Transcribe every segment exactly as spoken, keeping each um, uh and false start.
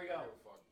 we go.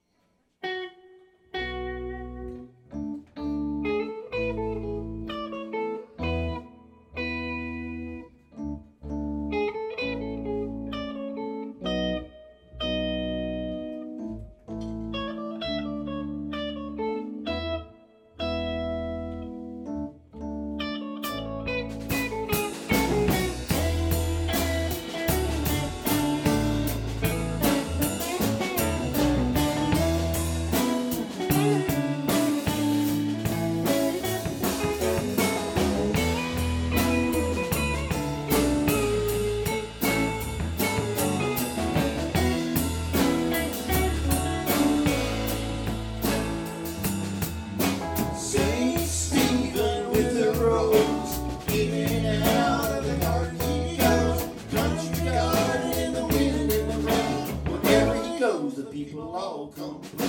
The people all complain.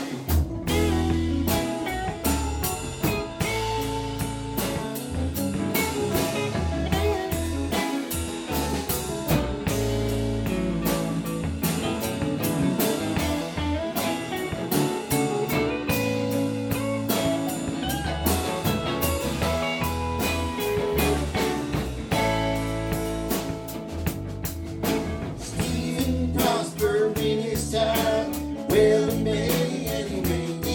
Stephen prospered in his time. Well, he may and he may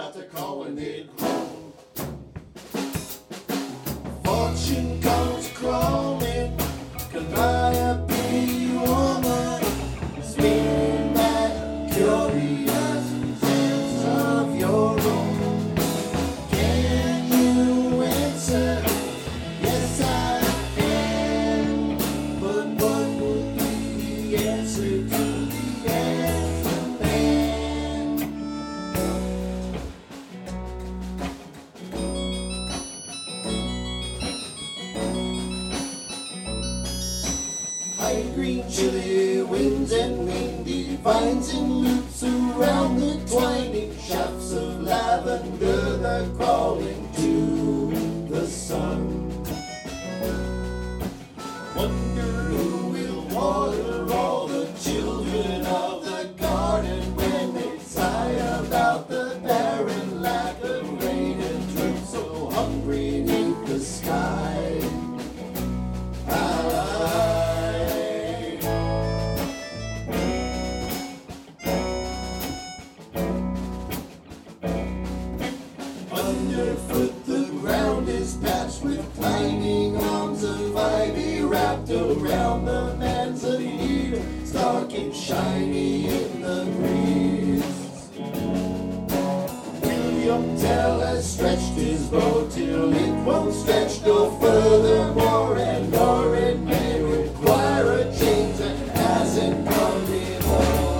after calling it home. Fortune comes crawling, Calliope woman, spinning that curious sense of your own. Can you answer? Yes, I can. But what would be the answer to the answer man? High green chili winds and windy vines in loops around the twining shafts of lavender that are crawling to the sun. Wonder who will water all the children of the garden when they sigh about the barren lack of rain and truth so hungry neath the sky. I Underfoot the ground is patched with climbing arms of ivy wrapped around the manzanita, stark and shiny in the breeze. William Tell has stretched his bow till it won't stretch no furthermore, and or it may require a change that hasn't come before.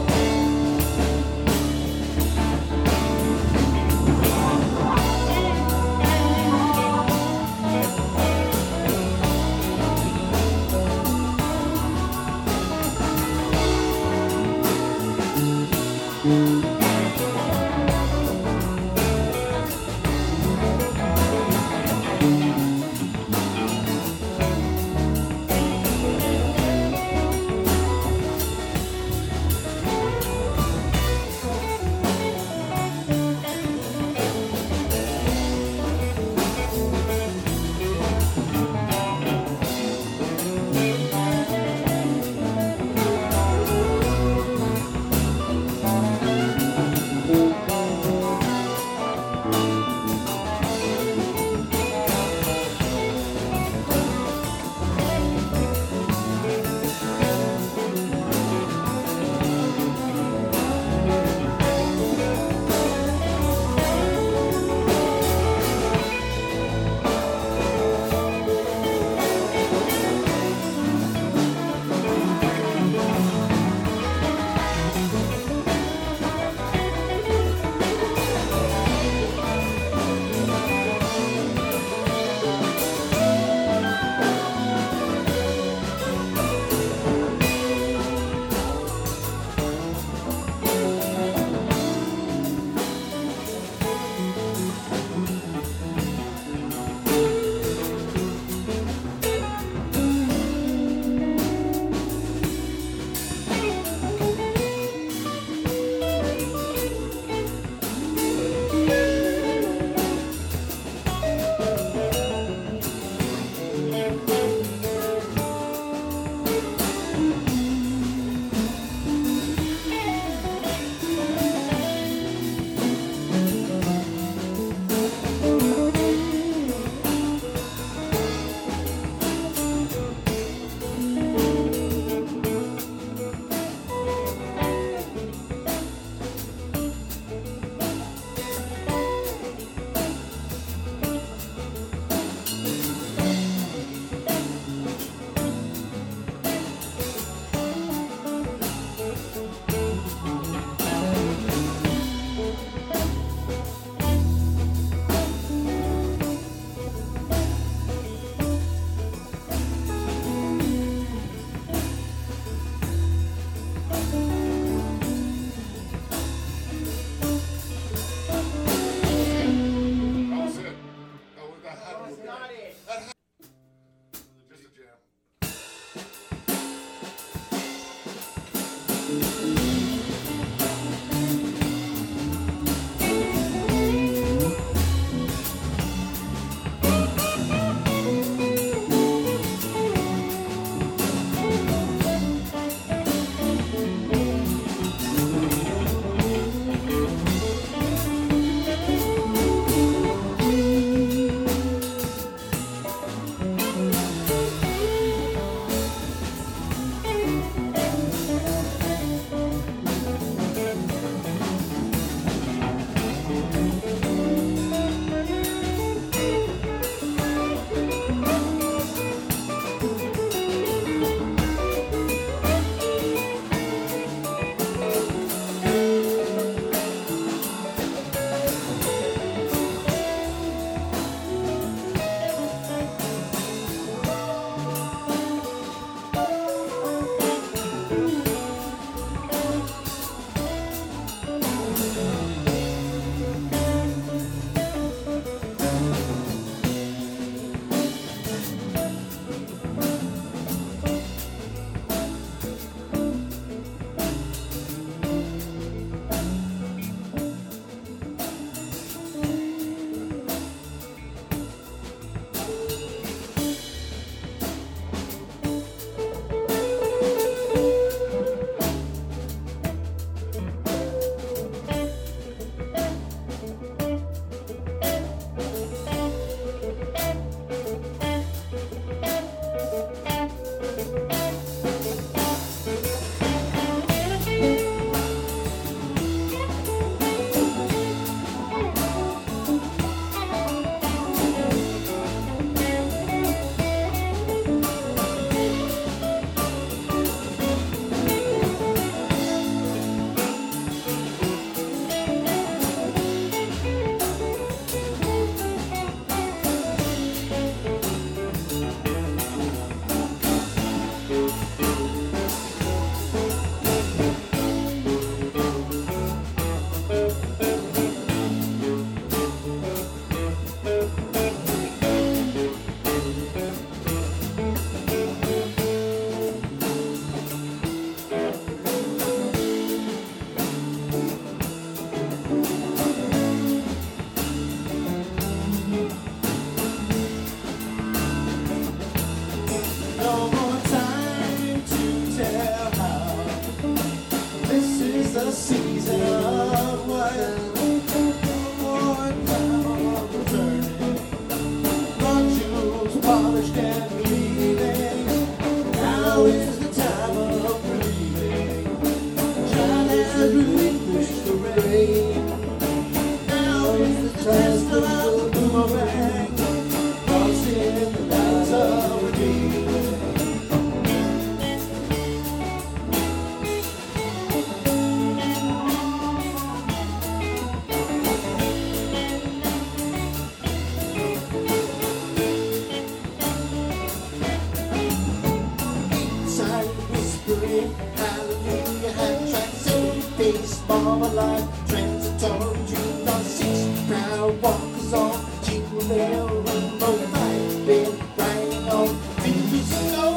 my life. Transitory dreams on six proud walkers on Jingle Bell Road. Motorbike been riding on fields of snow.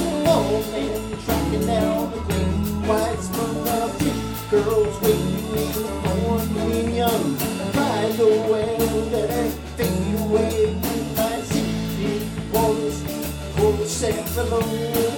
Old men trucking down the green white smoke of pink girls waiting in the morning when young. Ride the well, let her fade away. Midnight city walls, cold set below.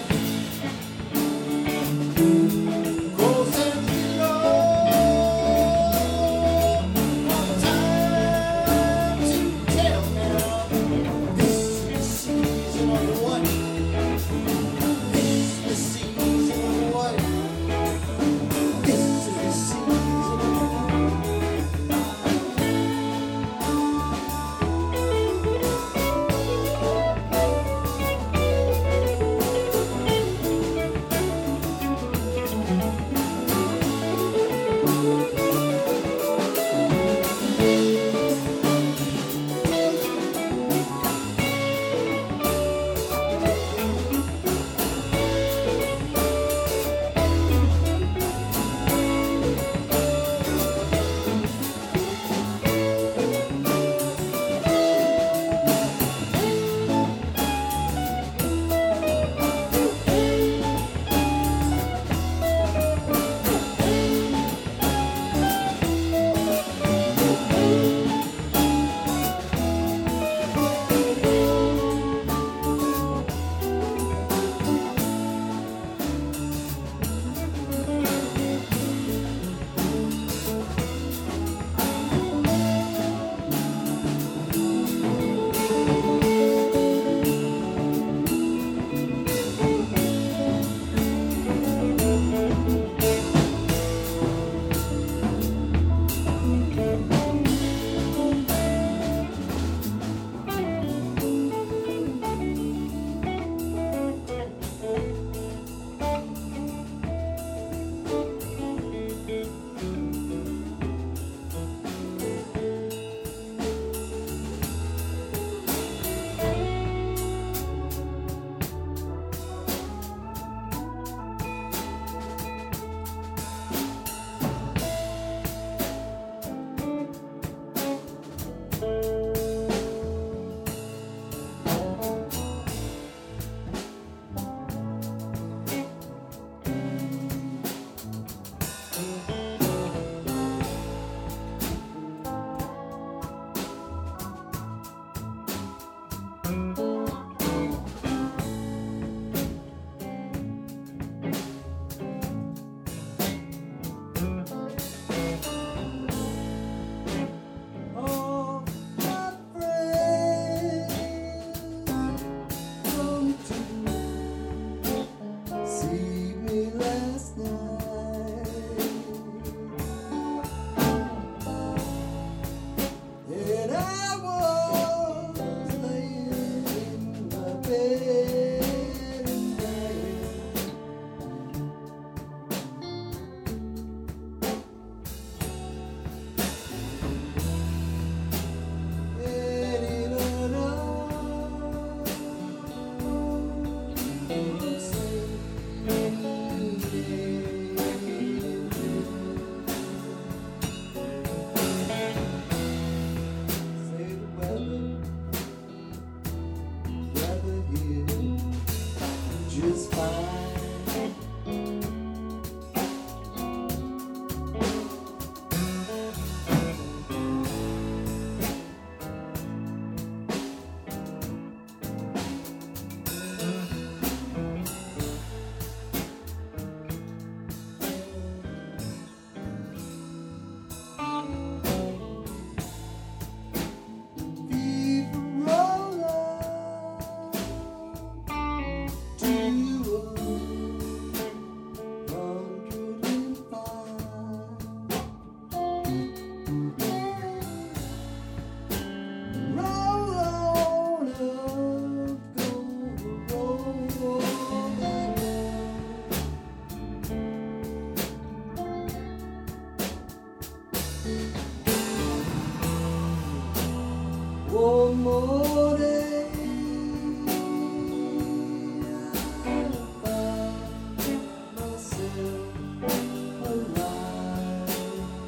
alive.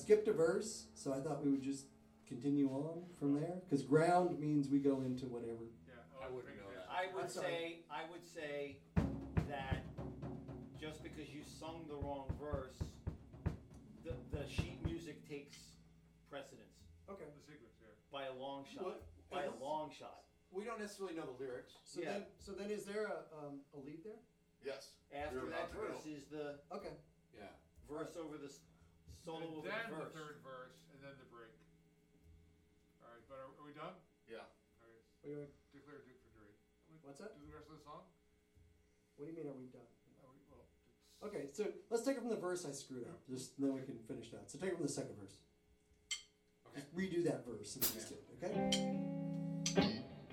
skipped a verse, so I thought we would just continue on from there. Because ground means we go into whatever. Yeah, I wouldn't know that. I would I'm sorry. say, I would say that just because you sung the wrong verse, the, the sheet music takes precedence Okay. The sequence, yeah. by a long shot, What? by a long shot. We don't necessarily know the lyrics. So Yeah. then, so then, is there a um, a lead there? Yes. After You're that about to verse go. is the Okay. Yeah. verse over the s- solo And over then the the verse. third verse, and then the break. All right, but are, are we done? Yeah. All right, Wait, wait, declare Duke victory. what's that? Do the rest of the song? What do you mean? Are we done? Are we, well, it's, Okay, so let's take it from the verse I screwed up. Just then we can finish that. So take it from the second verse. Okay. Just redo that verse. If you just did, okay.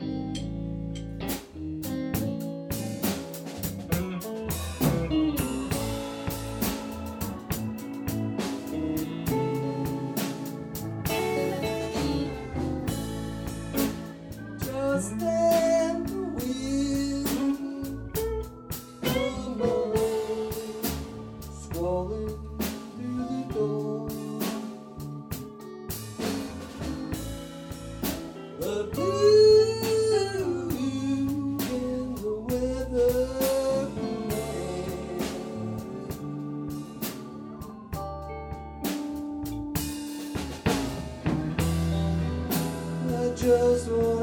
Just then the wind come on, squalling through the door. The blue in the weather man. I just want